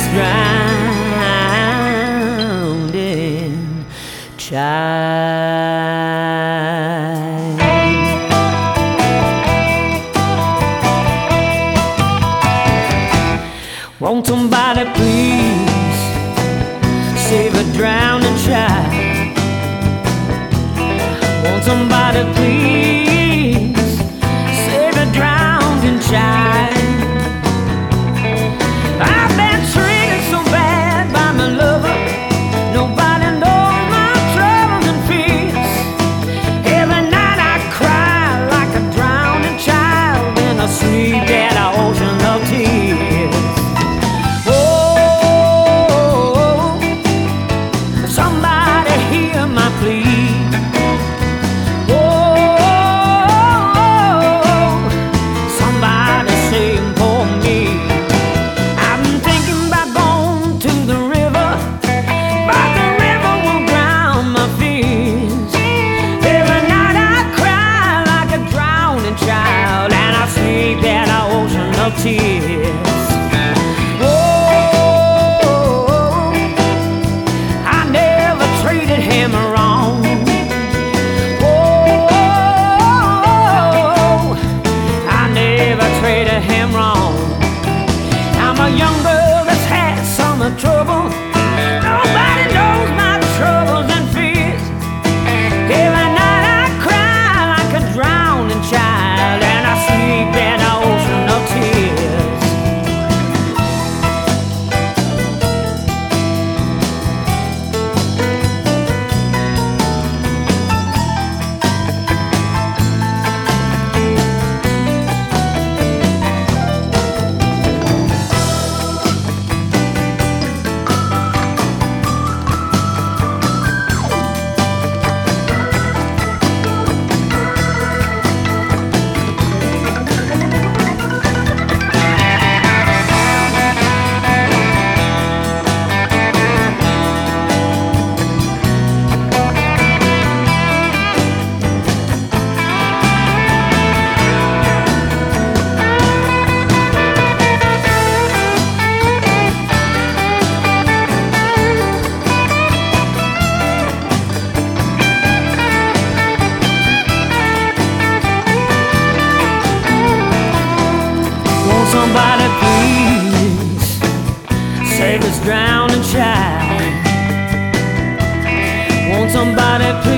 drowning child. Won't somebody please save a drowning child? Won't somebody please save a drowning child? I've been treated so bad by my lover. Nobody knows my troubles and fears. Every night I cry like a drowning child in a sleep at an ocean of tears. Oh, somebody hear my plea. Tears. Oh, I never treated him wrong. Oh, I never treated him wrong. I'm a young girl that's had some trouble. Nobody knows my troubles and fears. Every night I cry like a drowning child, and I sleep in an ocean of tears. Somebody please save this drowning child. Won't somebody please